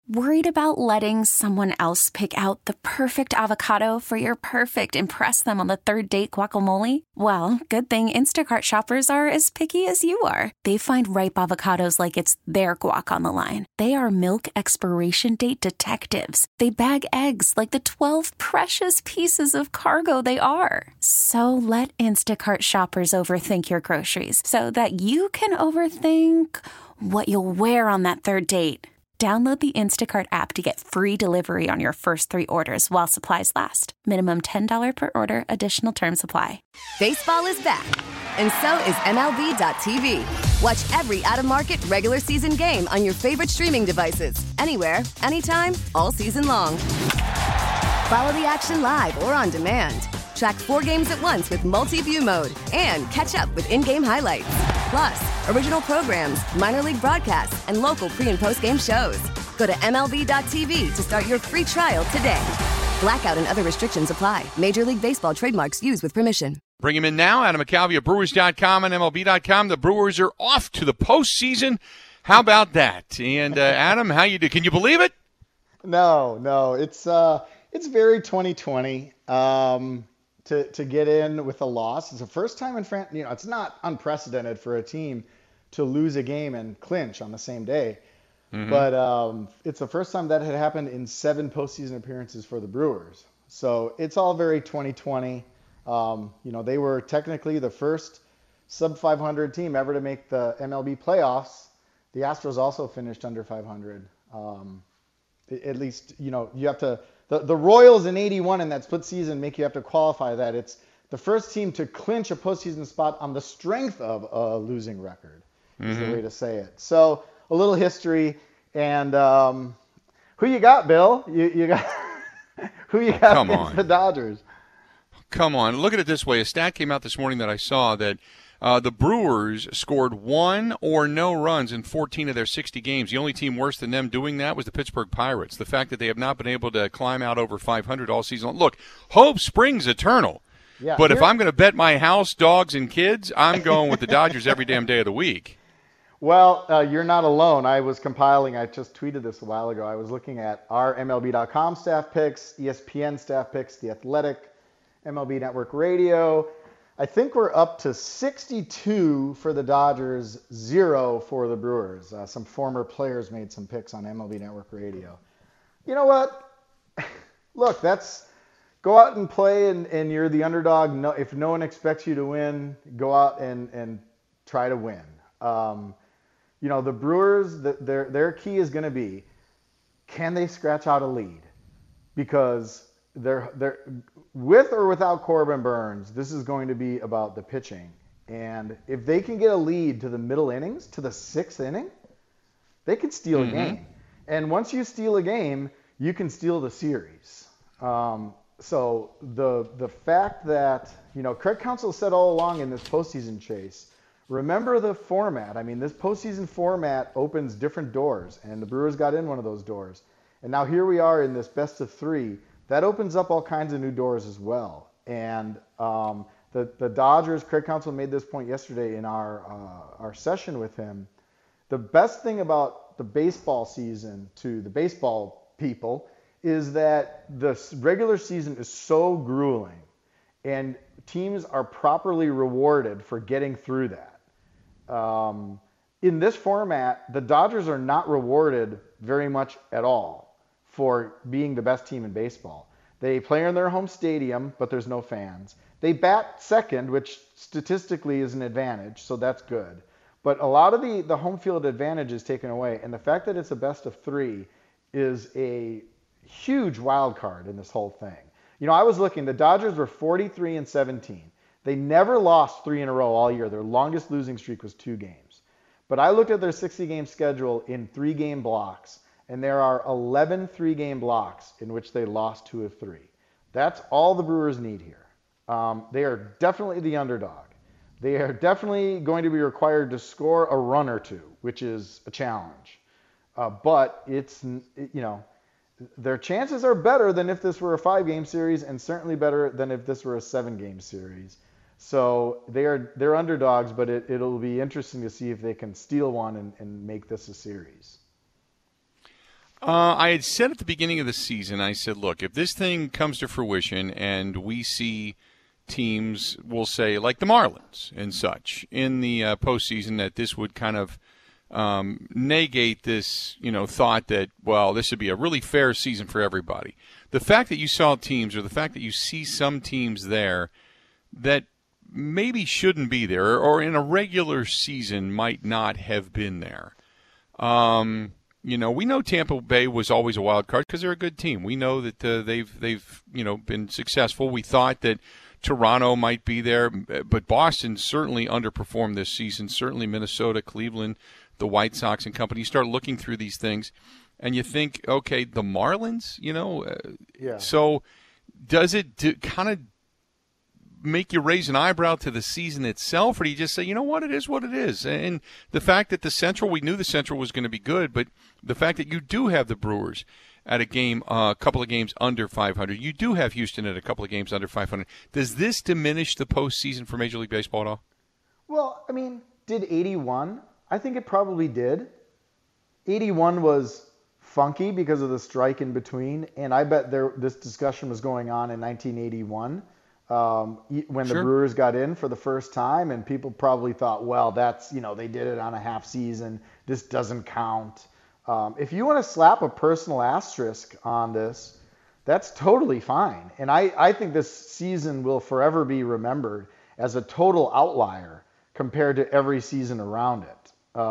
Worried about letting someone else pick out the perfect avocado for your perfect impress them on the third date guacamole? Well, good thing Instacart shoppers are as picky as you are. They find ripe avocados like it's their guac on the line. They are milk expiration date detectives. They bag eggs like the 12 precious pieces of cargo they are. So let Instacart shoppers overthink your groceries so that you can overthink what you'll wear on that third date. Download the Instacart app to get free delivery on your first 3 orders while supplies last. Minimum $10 per order. Additional terms apply. Baseball is back, and so is MLB.tv. Watch every out-of-market regular season game on your favorite streaming devices. Anywhere, anytime, all season long. Follow the action live or on demand. Track 4 games at once with multi-view mode and catch up with in-game highlights. Plus, original programs, minor league broadcasts, and local pre- and post-game shows. Go to MLB.tv to start your free trial today. Blackout and other restrictions apply. Major League Baseball trademarks used with permission. Bring him in now. Adam McCalvy at Brewers.com and MLB.com. The Brewers are off to the postseason. How about that? And Adam, how you do? Can you believe it? No. It's very 2020. To get in with a loss. It's the first time in France, it's not unprecedented for a team to lose a game and clinch on the same day. Mm-hmm. But it's the first time that had happened in 7 postseason appearances for the Brewers. So it's all very 2020. They were technically the first sub-500 team ever to make the MLB playoffs. The Astros also finished under 500. At least, you have to... The Royals in 81 in that split season make you have to qualify that. It's the first team to clinch a postseason spot on the strength of a losing record, is the way to say it. So a little history. And who you got, Bill? You got who you got against the Dodgers? Come on. Look at it this way. A stat came out this morning that I saw that the Brewers scored 1 or no runs in 14 of their 60 games. The only team worse than them doing that was the Pittsburgh Pirates. The fact that they have not been able to climb out over 500 all season long. Look, hope springs eternal. Yeah, but if I'm going to bet my house, dogs, and kids, I'm going with the Dodgers every damn day of the week. Well, you're not alone. I was compiling. I just tweeted this a while ago. I was looking at our MLB.com staff picks, ESPN staff picks, The Athletic, MLB Network Radio. I think we're up to 62 for the Dodgers, 0 for the Brewers. Some former players made some picks on MLB Network Radio. You know what? Look, go out and play, and you're the underdog. No, if no one expects you to win, go out and try to win. The Brewers, their key is going to be, can they scratch out a lead? Because they're with or without Corbin Burns, this is going to be about the pitching. And if they can get a lead to the middle innings, to the 6th inning, they can steal a game. And once you steal a game, you can steal the series. So the fact that, Craig Counsell said all along in this postseason chase, remember the format. I mean, this postseason format opens different doors, and the Brewers got in one of those doors. And now here we are in this best of 3. That opens up all kinds of new doors as well. And the Dodgers, Craig Counsell made this point yesterday in our session with him. The best thing about the baseball season to the baseball people is that the regular season is so grueling, and teams are properly rewarded for getting through that. In this format, the Dodgers are not rewarded very much at all for being the best team in baseball. They play in their home stadium, but there's no fans. They bat second, which statistically is an advantage, so that's good. But a lot of the home field advantage is taken away, and the fact that it's a best of 3 is a huge wild card in this whole thing. I was looking, the Dodgers were 43-17. They never lost 3 in a row all year. Their longest losing streak was 2 games. But I looked at their 60-game schedule in 3-game blocks, and there are 11 3-game blocks in which they lost 2 of 3. That's all the Brewers need here. They are definitely the underdog. They are definitely going to be required to score a run or 2, which is a challenge. But it's, their chances are better than if this were a 5-game series, and certainly better than if this were a 7-game series. So they're underdogs, but it'll be interesting to see if they can steal one and make this a series. I had said at the beginning of the season, I said, look, if this thing comes to fruition and we see teams, we'll say, like the Marlins and such, in the postseason, that this would kind of negate this, thought that, well, this would be a really fair season for everybody. The fact that you saw teams, or the fact that you see some teams there that maybe shouldn't be there, or in a regular season might not have been there. We know Tampa Bay was always a wild card because they're a good team. We know that they've been successful. We thought that Toronto might be there, but Boston certainly underperformed this season. Certainly Minnesota, Cleveland, the White Sox and company. You start looking through these things, and you think, okay, the Marlins, Yeah. So does it kind of make you raise an eyebrow to the season itself, or do you just say, you know what, it is what it is? And the fact that the Central, we knew the Central was going to be good, but the fact that you do have the Brewers at a couple of games under 500, you do have Houston at a couple of games under 500. Does this diminish the postseason for Major League Baseball at all? Well, did 81? I think it probably did. 81 was funky because of the strike in between, and I bet this discussion was going on in 1981 when the Brewers got in for the first time, and people probably thought, well, that's, they did it on a half season. This doesn't count. If you want to slap a personal asterisk on this, that's totally fine. And I think this season will forever be remembered as a total outlier compared to every season around it.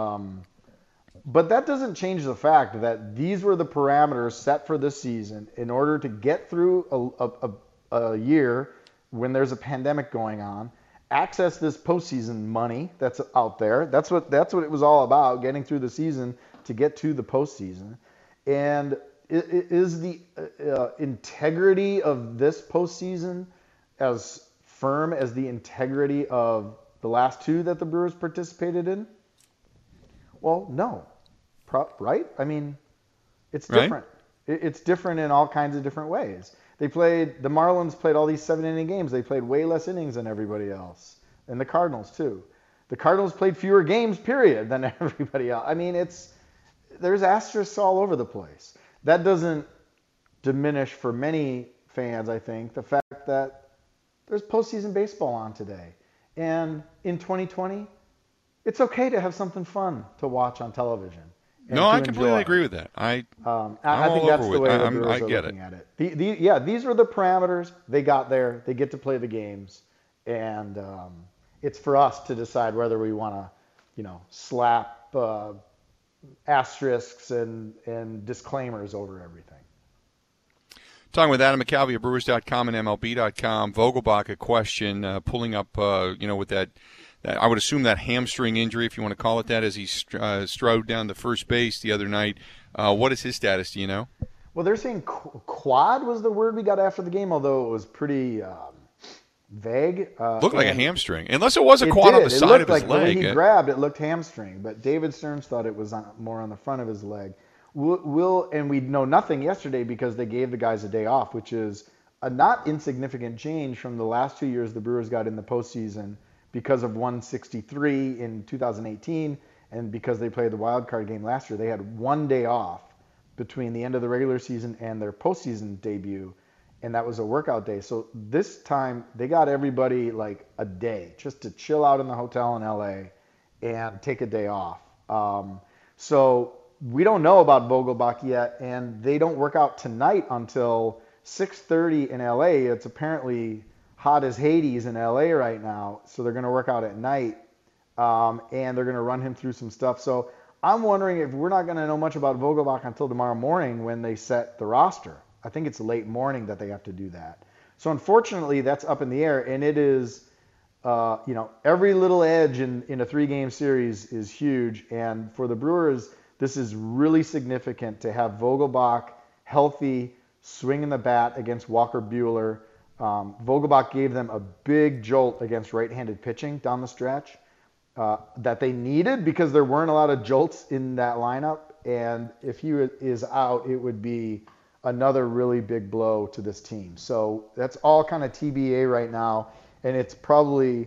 But that doesn't change the fact that these were the parameters set for this season in order to get through a year when there's a pandemic going on, access this postseason money that's out there. That's what it was all about, getting through the season to get to the postseason. And is the integrity of this postseason as firm as the integrity of the last two that the Brewers participated in? Well, no. Right? It's different. Right? It's different in all kinds of different ways. The Marlins played all these 7-inning games. They played way less innings than everybody else. And the Cardinals, too. The Cardinals played fewer games, period, than everybody else. There's asterisks all over the place. That doesn't diminish for many fans, I think, the fact that there's postseason baseball on today. And in 2020, it's okay to have something fun to watch on television. No, I completely agree with that. I think that's the way the Brewers are looking at it. These are the parameters. They got there. They get to play the games. And it's for us to decide whether we want to, slap asterisks and disclaimers over everything. Talking with Adam McCalvy of Brewers.com and MLB.com. Vogelbach, a question pulling up, with that I would assume that hamstring injury, if you want to call it that, as he strode down to first base the other night. What is his status? Do you know? Well, they're saying quad was the word we got after the game, although it was pretty vague. Looked like a hamstring, unless it was a quad on the side of his leg. When he grabbed, it looked hamstring, but David Stearns thought it was more on the front of his leg. And we know nothing yesterday because they gave the guys a day off, which is a not insignificant change from the last 2 years the Brewers got in the postseason because of 163 in 2018 and because they played the wild card game last year. They had 1 day off between the end of the regular season and their postseason debut, and that was a workout day. So this time they got everybody like a day just to chill out in the hotel in LA and take a day off. So we don't know about Vogelbach yet, and they don't work out tonight until 6:30 in LA. It's apparently hot as Hades in LA right now, so they're going to work out at night, and they're going to run him through some stuff. So I'm wondering if we're not going to know much about Vogelbach until tomorrow morning when they set the roster. I think it's late morning that they have to do that. So unfortunately, that's up in the air, and it is, every little edge in a 3-game series is huge, and for the Brewers, this is really significant to have Vogelbach healthy, swinging the bat against Walker Buehler. Vogelbach gave them a big jolt against right-handed pitching down the stretch that they needed because there weren't a lot of jolts in that lineup. And if he is out, it would be another really big blow to this team. So that's all kind of TBA right now. And it's probably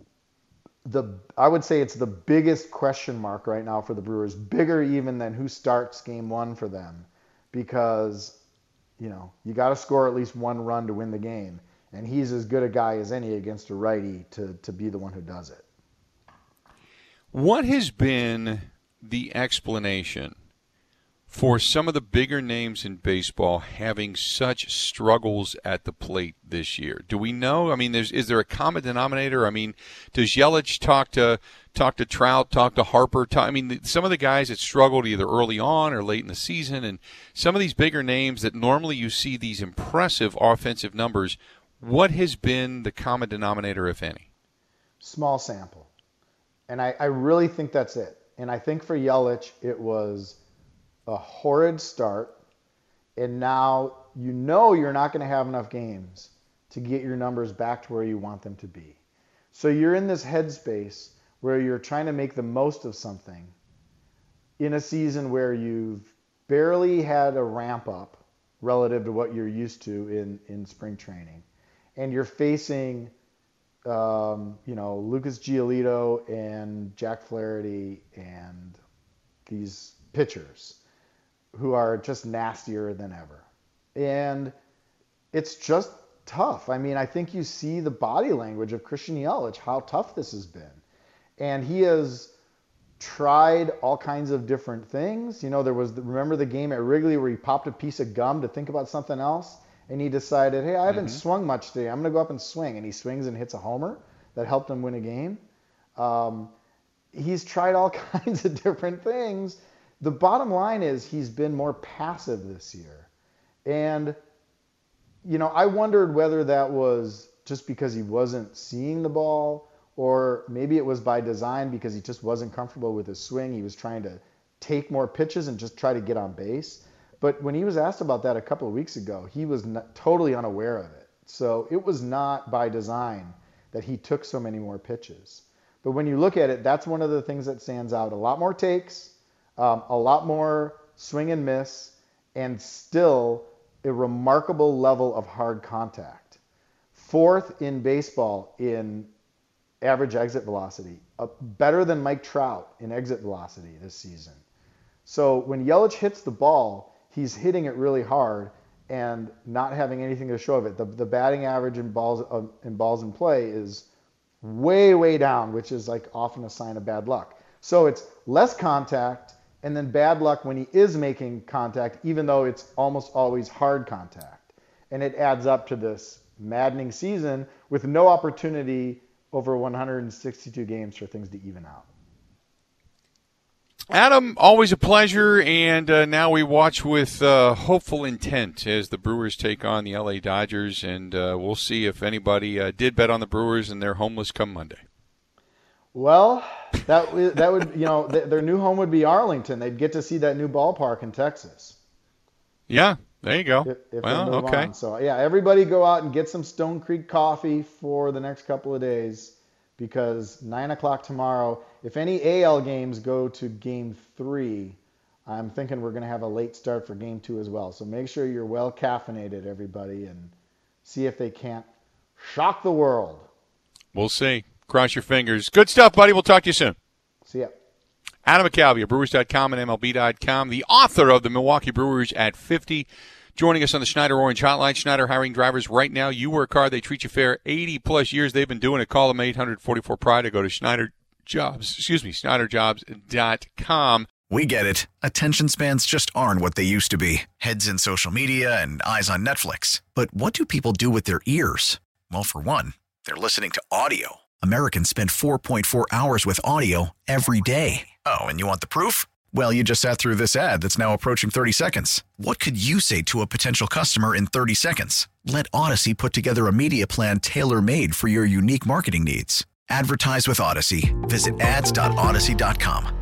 I would say it's the biggest question mark right now for the Brewers, bigger even than who starts game 1 for them. because, you got to score at least one run to win the game. And he's as good a guy as any against a righty to be the one who does it. What has been the explanation for some of the bigger names in baseball having such struggles at the plate this year? Do we know? I mean, is there a common denominator? I mean, does Yelich talk to Trout, talk to Harper? Some of the guys that struggled either early on or late in the season, and some of these bigger names that normally you see these impressive offensive numbers, what has been the common denominator, if any? Small sample. And I really think that's it. And I think for Yelich, it was a horrid start, and now you're not going to have enough games to get your numbers back to where you want them to be. So you're in this headspace where you're trying to make the most of something in a season where you've barely had a ramp up relative to what you're used to in spring training. And you're facing Lucas Giolito and Jack Flaherty and these pitchers who are just nastier than ever. And it's just tough. I think you see the body language of Christian Yelich, how tough this has been. And he has tried all kinds of different things. Remember the game at Wrigley where he popped a piece of gum to think about something else? And he decided, hey, I haven't swung much today. I'm going to go up and swing. And he swings and hits a homer that helped him win a game. He's tried all kinds of different things. The bottom line is he's been more passive this year. And, I wondered whether that was just because he wasn't seeing the ball, or maybe it was by design because he just wasn't comfortable with his swing. He was trying to take more pitches and just try to get on base. But when he was asked about that a couple of weeks ago, he was totally unaware of it. So it was not by design that he took so many more pitches. But when you look at it, that's one of the things that stands out. A lot more takes, a lot more swing and miss, and still a remarkable level of hard contact. Fourth in baseball in average exit velocity, better than Mike Trout in exit velocity this season. So when Yelich hits the ball, he's hitting it really hard and not having anything to show of it. The batting average in balls in play is way, way down, which is like often a sign of bad luck. So it's less contact and then bad luck when he is making contact, even though it's almost always hard contact. And it adds up to this maddening season with no opportunity over 162 games for things to even out. Adam, always a pleasure, and now we watch with hopeful intent as the Brewers take on the LA Dodgers, and we'll see if anybody did bet on the Brewers and they're homeless come Monday. Well, that would their new home would be Arlington. They'd get to see that new ballpark in Texas. Yeah, there you go. If okay. On. So yeah, everybody go out and get some Stone Creek coffee for the next couple of days. Because 9 o'clock tomorrow, if any AL games go to Game 3, I'm thinking we're going to have a late start for Game 2 as well. So make sure you're well caffeinated, everybody, and see if they can't shock the world. We'll see. Cross your fingers. Good stuff, buddy. We'll talk to you soon. See ya. Adam McCalvy of Brewers.com and MLB.com, the author of the Milwaukee Brewers at 50. Joining us on the Schneider Orange Hotline. Schneider hiring drivers right now. You work hard. They treat you fair. 80-plus years they've been doing it. Call them 844-PRIDE or go to SchneiderJobs.com. We get it. Attention spans just aren't what they used to be. Heads in social media and eyes on Netflix. But what do people do with their ears? Well, for one, they're listening to audio. Americans spend 4.4 hours with audio every day. Oh, and you want the proof? Well, you just sat through this ad that's now approaching 30 seconds. What could you say to a potential customer in 30 seconds? Let Odyssey put together a media plan tailor-made for your unique marketing needs. Advertise with Odyssey. Visit ads.odyssey.com.